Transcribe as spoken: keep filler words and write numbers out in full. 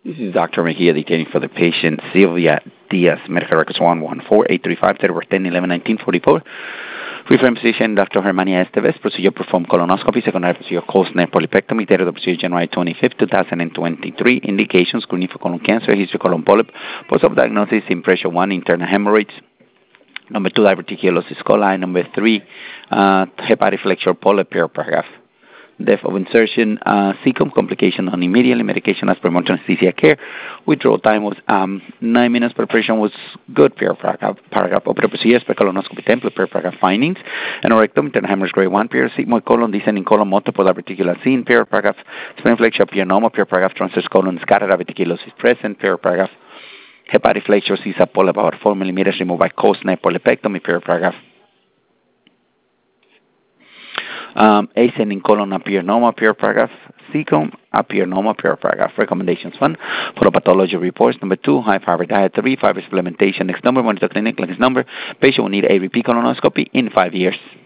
This is Doctor Mejia detailing for the patient Sylvia Diaz, medical records one one four eight three five, date of birth ten eleven nineteen forty-four. Referring physician Doctor Germania Esteves, procedure performed colonoscopy, secondary procedure Costner polypectomy, date of the procedure January twenty-fifth, twenty twenty-three. Indications: screening for colon cancer, history colon polyp, post-op diagnosis, impression one, internal hemorrhoids. Number two, diverticulosis coli. Number three, uh, hepatic flexure polyp, paragraph. Depth of insertion, uh, cecum, complication on immediately, medication as per monitoring anesthesia care. Withdrawal time was um, nine minutes, preparation was good, paragraph, paragraph, operative procedures, per colonoscopy template, paragraph findings, anorectum, internal hemorrhage grade one, period, sigmoid colon, descending colon, multiple diverticular scene, paragraph, spleen flexure, pianoma, paragraph, transverse colon, scattered diverticulosis present, paragraph, hepatic flexure, Caesar polyp, about four millimeters, removed by Costner polypectomy, paragraph. Um, ascending colon appearanoma, paragraph, cecum, appearanoma, paragraph. Recommendations one, pathology reports. Number two, high fiber diet. Three, fiber supplementation. Next number, monitor clinic. Next number, patient will need a repeat colonoscopy in five years.